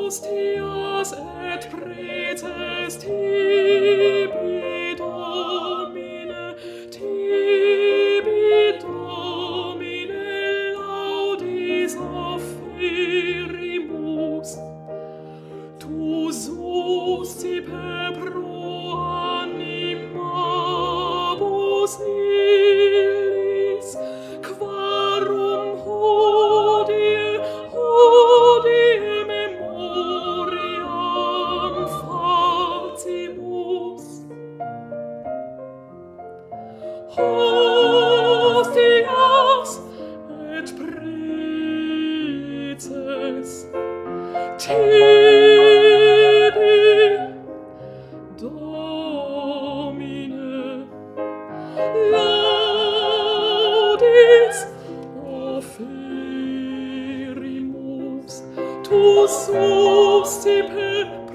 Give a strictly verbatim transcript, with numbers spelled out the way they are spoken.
Hostias et preces tibi Domine, tibi Domine laudis offerimus. Tu sustipe pro animabus nillis, quarum hodie, hodie memoriam facimus. Hostias et preces tibi Domine, laudis offerimus. Tu sustipe